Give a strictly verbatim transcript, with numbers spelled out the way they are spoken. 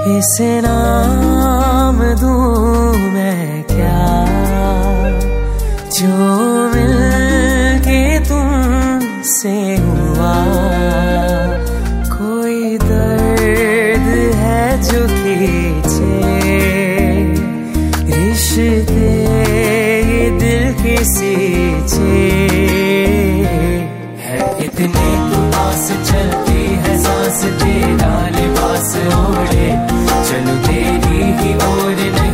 किसे नाम दूं मैं क्या, जो मिलके तुमसे हुआ। कोई दर्द है जो खींचे रिश्ते ये दिल के सींचे। है इतने तो पास चलती है सांस, तेरा लिबास ओढ़े चलो तेरी ही ओर।